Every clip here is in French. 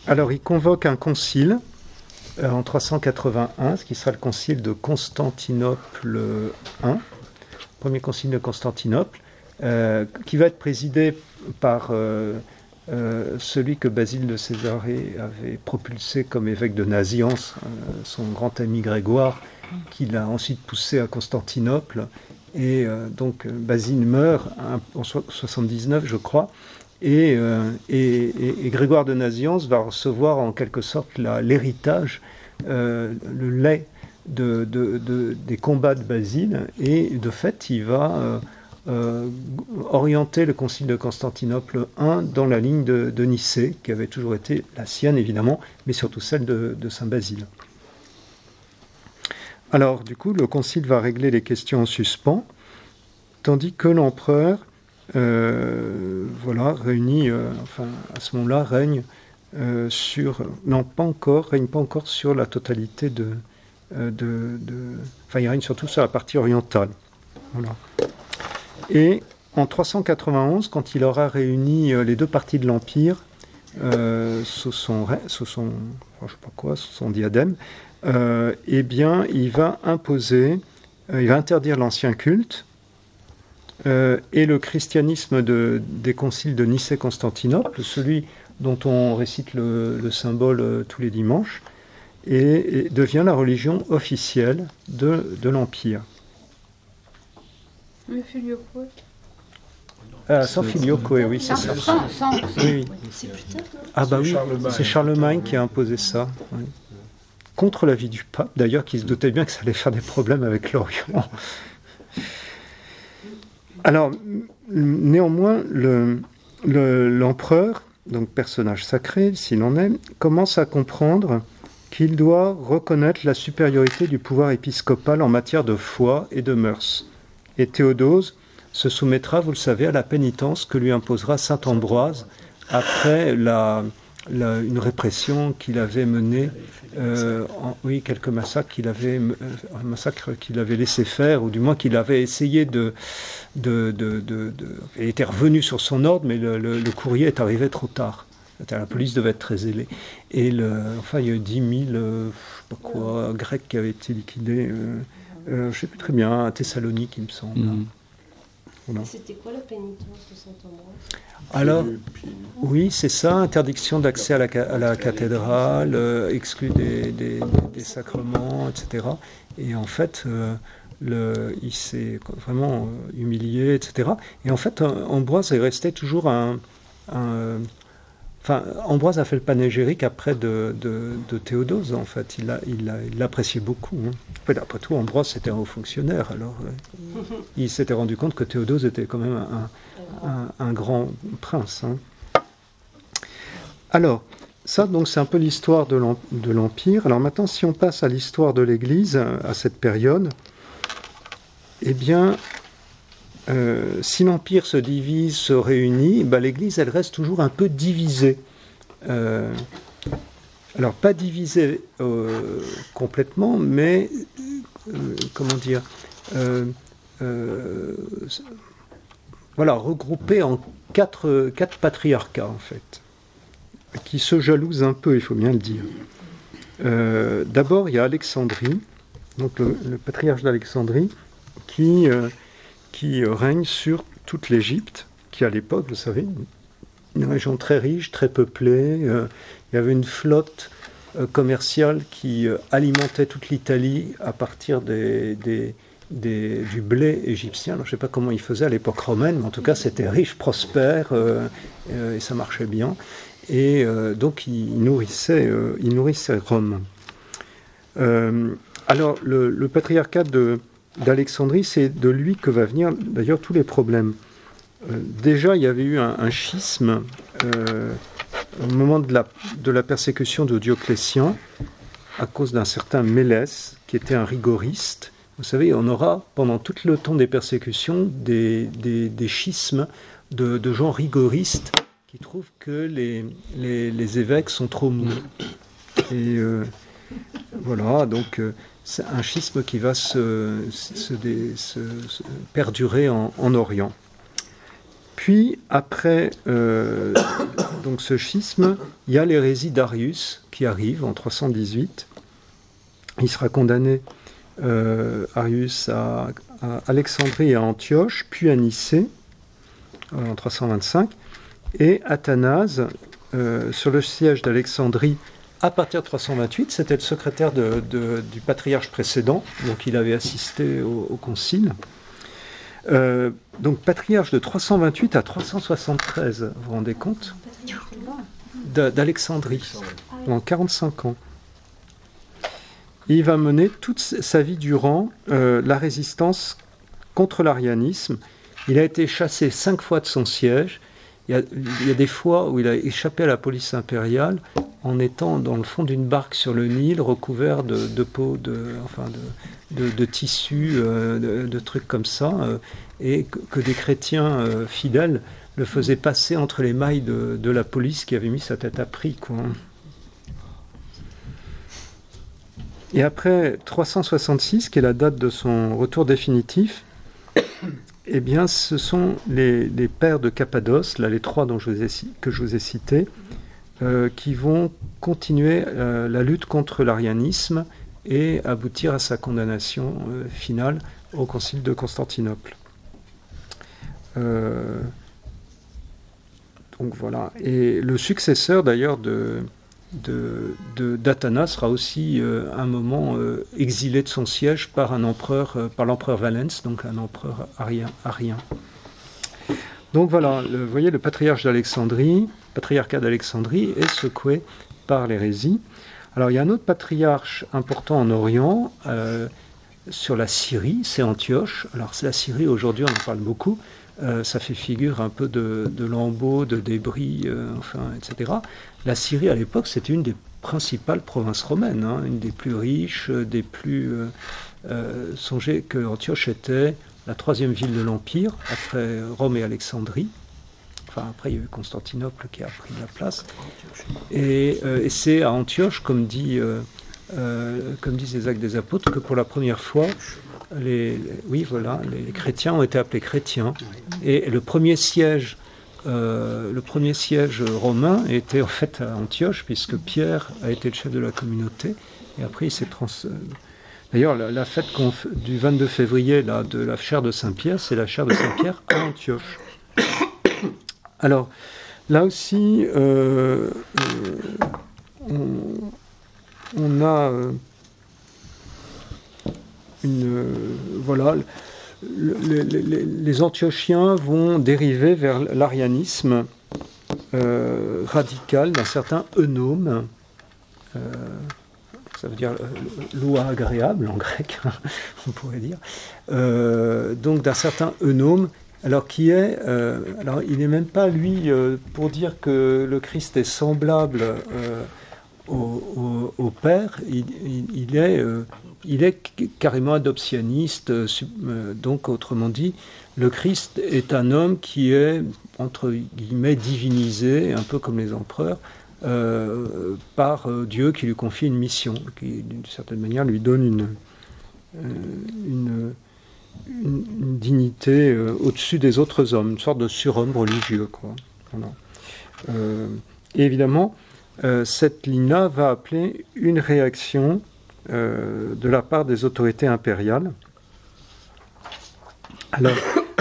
Alors, il convoque un concile en 381, ce qui sera le concile de Constantinople I, premier concile de Constantinople, qui va être présidé par celui que Basile de Césarée avait propulsé comme évêque de Naziance, son grand ami Grégoire, qui l'a ensuite poussé à Constantinople. Et donc Basile meurt en 79, je crois, et Grégoire de Naziance va recevoir en quelque sorte l'héritage, le lait des combats de Basile, et de fait il va orienter le concile de Constantinople I dans la ligne de Nicée, qui avait toujours été la sienne évidemment, mais surtout celle de Saint Basile. Alors du coup le concile va régler les questions en suspens, tandis que l'empereur réunit, à ce moment-là règne règne pas encore sur la totalité il règne surtout sur la partie orientale. Voilà. Et en 391, quand il aura réuni les deux parties de l'Empire sous son diadème, il va interdire l'ancien culte et le christianisme des conciles de Nicée et Constantinople, celui dont on récite le symbole tous les dimanches, et devient la religion officielle de l'Empire. Le filioque. Sans filioque, oui, c'est ça. Oui. C'est plus tard, non ? Ah bah oui, c'est Charlemagne qui a imposé ça. Oui. Contre l'avis du pape, d'ailleurs, qui se doutait bien que ça allait faire des problèmes avec l'Orient. Alors, néanmoins, l'empereur, donc personnage sacré, s'il en est, commence à comprendre qu'il doit reconnaître la supériorité du pouvoir épiscopal en matière de foi et de mœurs. Et Théodose se soumettra, vous le savez, à la pénitence que lui imposera saint Ambroise après une répression qu'il avait menée, quelques massacres un massacre qu'il avait laissé faire, ou du moins qu'il avait essayé il était revenu sur son ordre, mais le courrier est arrivé trop tard. La police devait être très zélée. Et il y a eu 10 000 Grecs qui avaient été liquidés, je ne sais plus très bien, à Thessalonique, il me semble. Voilà. C'était quoi la pénitence de Saint-Ambroise ? Alors, oui, c'est ça, interdiction d'accès à la cathédrale, exclu des sacrements, etc. Et en fait, il s'est vraiment humilié, etc. Et en fait, Ambroise est resté toujours Ambroise a fait le panégyrique après de Théodose, en fait. Il l'appréciait beaucoup. Hein. Après tout, Ambroise, c'était un haut fonctionnaire. Alors, il s'était rendu compte que Théodose était quand même un grand prince. Hein. Alors, ça, donc, c'est un peu l'histoire de l'Empire. Alors maintenant, si on passe à l'histoire de l'Église, à cette période, eh bien... si l'Empire se divise, se réunit, l'Église, elle reste toujours un peu divisée. Alors, pas divisée complètement, mais, regroupée en quatre patriarcats, en fait, qui se jalousent un peu, il faut bien le dire. D'abord, il y a Alexandrie, donc le patriarche d'Alexandrie, qui règne sur toute l'Égypte, qui à l'époque, vous savez, une région très riche, très peuplée. Il y avait une flotte commerciale qui alimentait toute l'Italie à partir du blé égyptien. Alors, je ne sais pas comment ils faisaient à l'époque romaine, mais en tout cas, c'était riche, prospère, et ça marchait bien. Et donc, ils nourrissaient Rome. Alors, le patriarcat d'Alexandrie, c'est de lui que va venir d'ailleurs tous les problèmes. Déjà, il y avait eu un schisme au moment de la persécution de Dioclétien, à cause d'un certain Mélès, qui était un rigoriste. Vous savez, on aura, pendant tout le temps des persécutions, des schismes de gens rigoristes qui trouvent que les évêques sont trop mous. Et voilà, donc... c'est un schisme qui va se perdurer en Orient. Puis, après donc ce schisme, il y a l'hérésie d'Arius qui arrive en 318. Il sera condamné, Arius, à Alexandrie et à Antioche, puis à Nicée, en 325, et Athanase, sur le siège d'Alexandrie, à partir de 328, c'était le secrétaire du patriarche précédent, donc il avait assisté au concile. Donc patriarche de 328 à 373, vous vous rendez compte, d'Alexandrie, en 45 ans. Et il va mener toute sa vie durant la résistance contre l'arianisme. Il a été chassé 5 fois de son siège. Il y a des fois où il a échappé à la police impériale en étant dans le fond d'une barque sur le Nil, recouvert de peaux, de tissus, de trucs comme ça, et que des chrétiens fidèles le faisaient passer entre les mailles de la police qui avait mis sa tête à prix, quoi. Et après 366, qui est la date de son retour définitif, eh bien, ce sont les pères de Cappadoce, là, les 3 que je vous ai cités, qui vont continuer la lutte contre l'arianisme et aboutir à sa condamnation finale au concile de Constantinople. Donc voilà. Et le successeur d'ailleurs d'Athanas sera aussi un moment exilé de son siège par l'empereur Valens, donc un empereur arien. Donc voilà, vous voyez, le patriarcat d'Alexandrie est secoué par l'hérésie. Alors il y a un autre patriarche important en Orient, sur la Syrie, c'est Antioche. Alors la Syrie, aujourd'hui, on en parle beaucoup. Ça fait figure un peu de lambeaux, de débris, etc. La Syrie, à l'époque, c'était une des principales provinces romaines, une des plus riches, des plus... songez que Antioche était la 3e ville de l'Empire, après Rome et Alexandrie. Enfin, après, il y a eu Constantinople qui a pris de la place. Et c'est à Antioche, comme disent les Actes des Apôtres, que pour la première fois, les chrétiens ont été appelés chrétiens. Et le premier siège romain était en fait à Antioche, puisque Pierre a été le chef de la communauté. Et après, il s'est D'ailleurs, la fête du 22 février là, de la chaire de Saint-Pierre, c'est la chaire de Saint-Pierre à Antioche. Alors, là aussi, on a les Antiochiens vont dériver vers l'arianisme radical d'un certain Eunome. Ça veut dire loi agréable en grec, on pourrait dire. Donc d'un certain Eunome, alors il n'est même pas lui pour dire que le Christ est semblable au Père. Il est carrément adoptionniste. Donc autrement dit, le Christ est un homme qui est entre guillemets divinisé, un peu comme les empereurs. Par Dieu qui lui confie une mission, qui d'une certaine manière lui donne une dignité au-dessus des autres hommes, une sorte de surhomme religieux, quoi. Voilà. Et évidemment, cette ligne-là va appeler une réaction de la part des autorités impériales. Alors,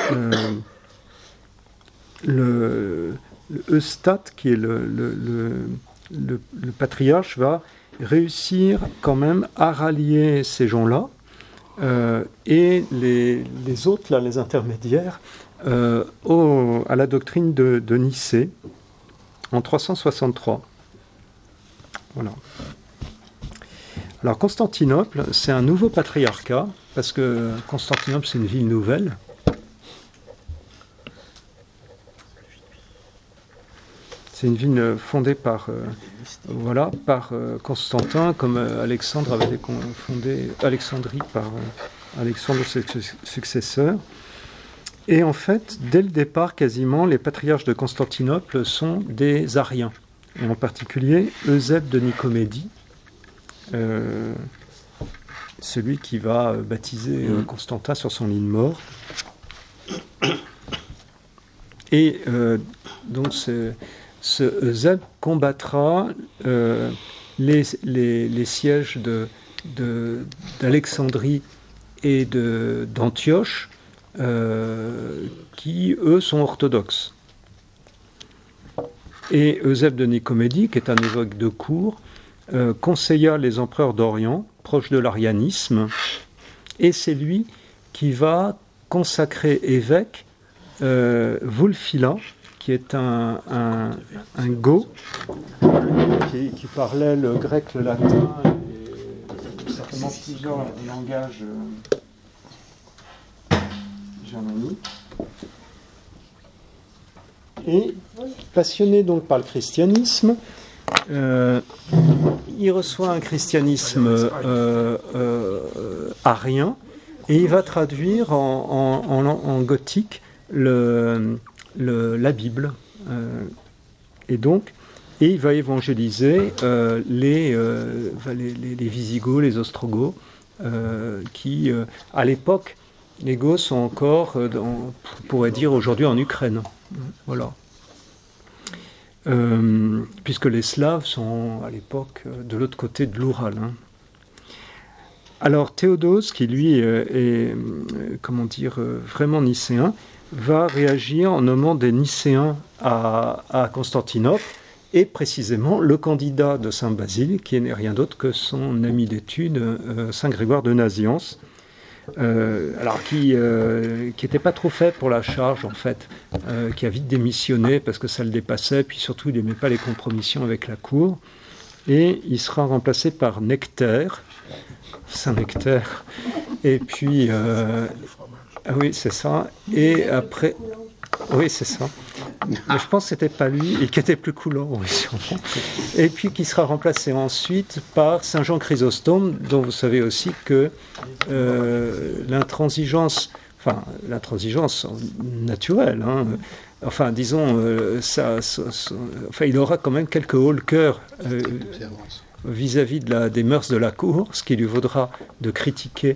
le Eustate, qui est le patriarche, va réussir quand même à rallier ces gens-là et les autres, là, les intermédiaires, à la doctrine de Nicée en 363. Voilà. Alors Constantinople, c'est un nouveau patriarcat, parce que Constantinople, c'est une ville nouvelle. C'est une ville fondée par Constantin, comme Alexandre avait fondé Alexandrie par Alexandre, ses successeurs. Et en fait, dès le départ, quasiment, les patriarches de Constantinople sont des Ariens. Et en particulier, Eusèbe de Nicomédie, celui qui va baptiser Constantin sur son lit de mort. Et donc ce Eusèbe combattra les sièges d'Alexandrie et d'Antioche, qui, eux, sont orthodoxes. Et Eusèbe de Nicomédie, qui est un évêque de cour, conseilla les empereurs d'Orient, proches de l'arianisme, et c'est lui qui va consacrer évêque Wulfila, qui est un Goth qui parlait le grec, le latin et certainement plusieurs langages germaniques. Et passionné donc par le christianisme, il reçoit un christianisme arien et il va traduire en gothique la Bible. Et il va évangéliser les Visigoths, les Ostrogoths, qui, à l'époque, les Goths sont encore, on pourrait dire aujourd'hui, en Ukraine. Voilà. Puisque les Slaves sont, à l'époque, de l'autre côté de l'Oural. Hein. Alors, Théodose, qui lui est, vraiment nicéen, va réagir en nommant des Nicéens à Constantinople, et précisément le candidat de Saint Basile, qui n'est rien d'autre que son ami d'études, Saint Grégoire de Naziance, qui n'était pas trop fait pour la charge, en fait, qui a vite démissionné parce que ça le dépassait, puis surtout il n'aimait pas les compromissions avec la cour, et il sera remplacé par Nectaire, Saint Nectaire, et puis... oui, c'est ça. Et après... Oui, c'est ça. Mais je pense que c'était pas lui, et qui était plus coulant, oui, sûrement. Et puis qui sera remplacé ensuite par Saint Jean Chrysostome, dont vous savez aussi que l'intransigeance naturelle, hein, il aura quand même quelques hauts le cœur vis-à-vis des mœurs de la cour, ce qui lui vaudra de critiquer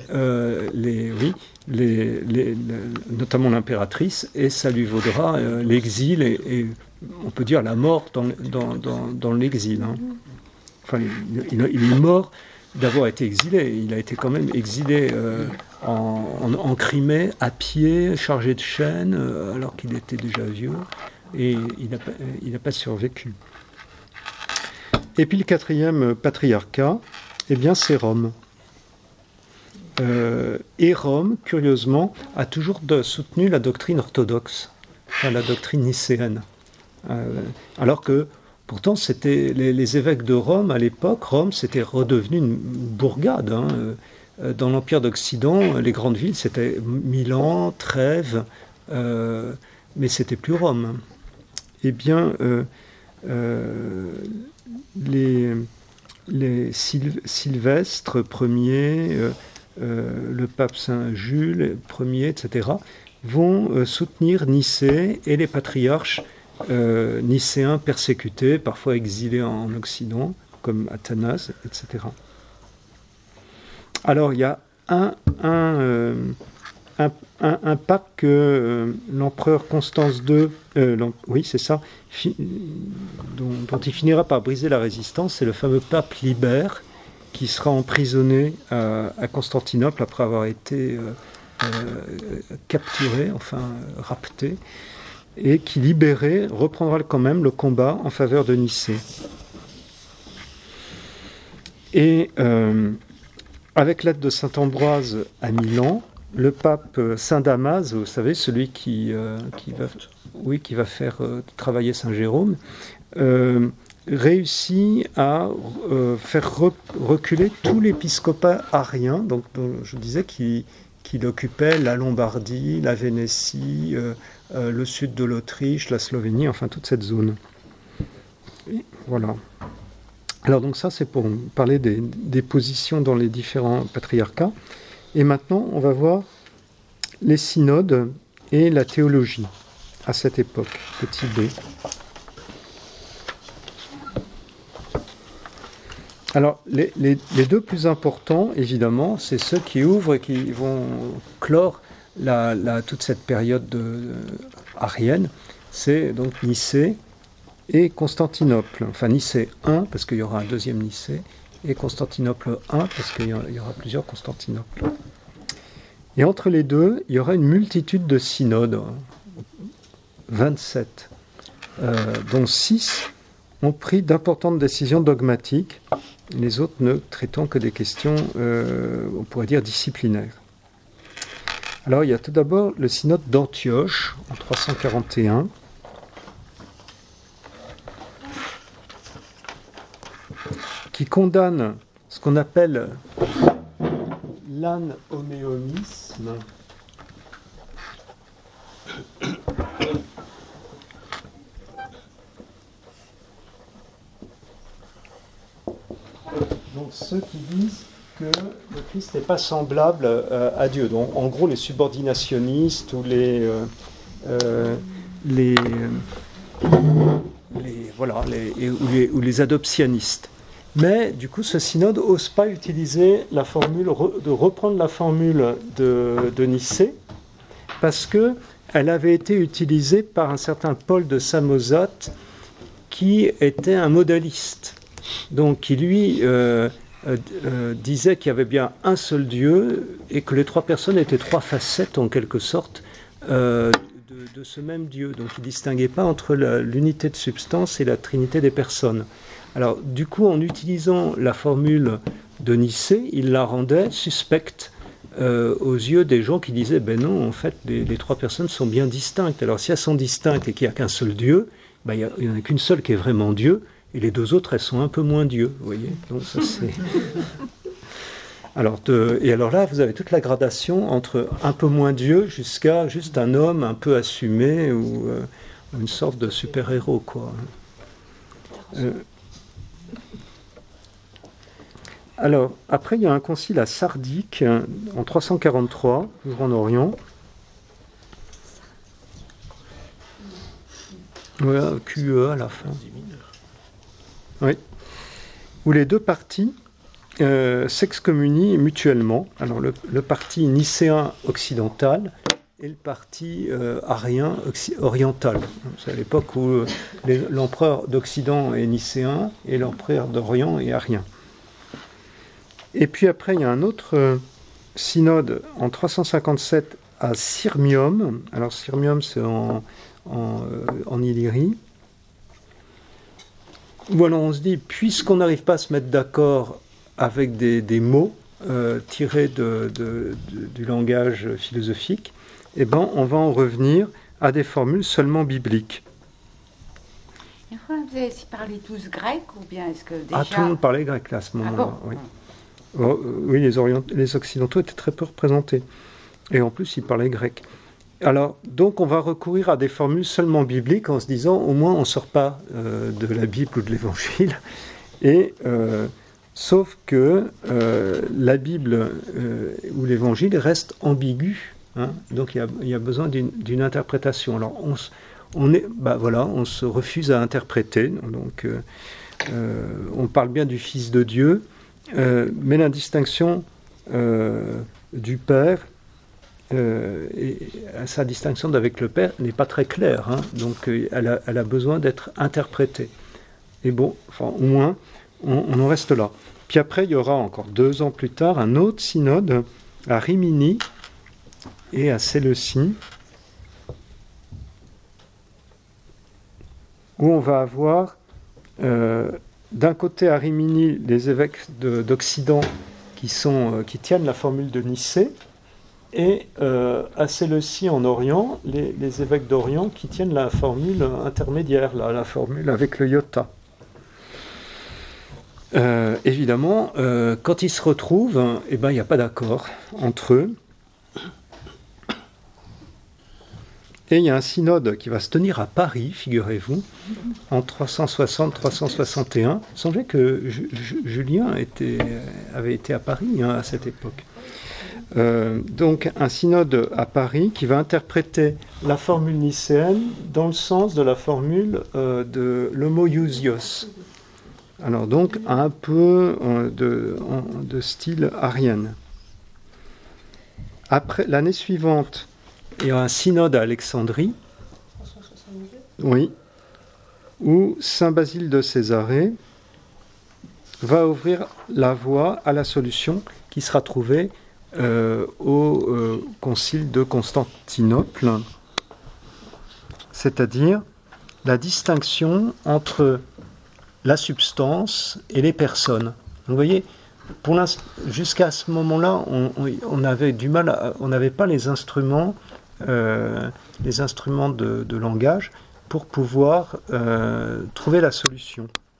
notamment l'impératrice, et ça lui vaudra l'exil et on peut dire la mort dans l'exil. Hein. Enfin, il est mort d'avoir été exilé. Il a été quand même exilé en Crimée, à pied, chargé de chaînes, alors qu'il était déjà vieux, et il n'a pas survécu. Et puis le quatrième patriarcat, c'est Rome. Et Rome, curieusement, a toujours soutenu la doctrine orthodoxe, la doctrine nicéenne. Alors que, pourtant, c'était les évêques de Rome, à l'époque, Rome, c'était redevenu une bourgade. Hein. Dans l'Empire d'Occident, les grandes villes, c'était Milan, Trèves, mais c'était plus Rome. Eh bien, les Sylvestre Ier, le pape Saint Jules Ier, etc., vont soutenir Nicée et les patriarches nicéens persécutés, parfois exilés en Occident, comme Athanase, etc. Alors, il y a un pape que l'empereur Constance II, dont il finira par briser la résistance, c'est le fameux pape Libère, qui sera emprisonné à Constantinople après avoir été capturé, rapté, et qui, libéré, reprendra quand même le combat en faveur de Nicée. Et avec l'aide de saint Ambroise à Milan, le pape Saint Damas, vous savez, celui qui va faire travailler Saint Jérôme, réussit à faire reculer tout l'épiscopat arien, donc je disais qu'il occupait la Lombardie, la Vénétie, le sud de l'Autriche, la Slovénie, enfin toute cette zone. Et voilà. Alors donc ça c'est pour parler des positions dans les différents patriarcats. Et maintenant on va voir les synodes et la théologie à cette époque, petit b. Alors, les deux plus importants, évidemment, c'est ceux qui ouvrent et qui vont clore toute cette période arienne, c'est donc Nicée et Constantinople. Enfin, Nicée 1, parce qu'il y aura un deuxième Nicée, et Constantinople 1, parce qu'il y aura plusieurs Constantinoples. Et entre les deux, il y aura une multitude de synodes, 27, dont 6 ont pris d'importantes décisions dogmatiques, les autres ne traitant que des questions, on pourrait dire, disciplinaires. Alors, il y a tout d'abord le synode d'Antioche, en 341, qui condamne ce qu'on appelle l'anhoméonisme. Donc ceux qui disent que le Christ n'est pas semblable à Dieu. Donc en gros les subordinationnistes ou les adoptionnistes. Mais du coup ce synode n'ose pas utiliser la formule, de reprendre la formule de Nicée, parce qu'elle avait été utilisée par un certain Paul de Samosate qui était un modaliste. Donc qui lui disait qu'il y avait bien un seul Dieu et que les trois personnes étaient trois facettes en quelque sorte de ce même Dieu. Donc il ne distinguait pas entre l'unité de substance et la trinité des personnes. Alors du coup en utilisant la formule de Nicée, il la rendait suspecte aux yeux des gens qui disaient ben non, en fait les trois personnes sont bien distinctes. Alors si elles sont distinctes et qu'il n'y a qu'un seul Dieu, ben, il n'y en a qu'une seule qui est vraiment Dieu. Et les deux autres, elles sont un peu moins Dieu, vous voyez. Donc ça c'est. Alors là, vous avez toute la gradation entre un peu moins Dieu jusqu'à juste un homme un peu assumé ou une sorte de super-héros, quoi. Alors après, il y a un concile à Sardique en 343, toujours en Orient. Voilà, QE à la fin. Oui, où les deux partis s'excommunient mutuellement. Alors le parti nicéen occidental et le parti arien oriental. C'est à l'époque où l'empereur d'Occident est nicéen et l'empereur d'Orient est arien. Et puis après, il y a un autre synode en 357 à Sirmium. Alors Sirmium, c'est en Illyrie. Voilà, on se dit, puisqu'on n'arrive pas à se mettre d'accord avec des mots tirés du langage philosophique, eh ben, on va en revenir à des formules seulement bibliques. Vous avez parlé tous grec ou bien est-ce que déjà... Ah, tout le monde parlait grec là, à ce moment-là. Ah bon? Oui, oui les Occidentaux étaient très peu représentés. Et en plus, ils parlaient grec. Alors, donc, on va recourir à des formules seulement bibliques en se disant, au moins, on ne sort pas de la Bible ou de l'Évangile. Et, sauf que la Bible ou l'Évangile reste ambigu. Hein, donc, il y a besoin d'une interprétation. Alors, on se refuse à interpréter. Donc, on parle bien du Fils de Dieu, mais la distinction du Père et sa distinction avec le Père n'est pas très claire, hein, donc elle a besoin d'être interprétée. Et bon, enfin, au moins, on en reste là. Puis après, il y aura encore 2 ans plus tard un autre synode à Rimini et à Séleucie, où on va avoir d'un côté à Rimini les évêques d'Occident qui tiennent la formule de Nicée, et à Séleucie en Orient, les évêques d'Orient qui tiennent la formule intermédiaire, la formule avec le iota. Évidemment, quand ils se retrouvent, il n'y a pas d'accord entre eux. Et il y a un synode qui va se tenir à Paris, figurez-vous, en 360-361. Il semblait que Julien avait été à Paris à cette époque. Donc un synode à Paris qui va interpréter la formule nicéenne dans le sens de la formule de l'homoiousios. Alors donc un peu de style arien. Après, l'année suivante, il y a un synode à Alexandrie, 362. oui, où saint Basile de Césarée va ouvrir la voie à la solution qui sera trouvée au concile de Constantinople, c'est-à-dire la distinction entre la substance et les personnes. Vous voyez, jusqu'à ce moment-là, on avait du mal, on n'avait pas les instruments de langage pour pouvoir trouver la solution.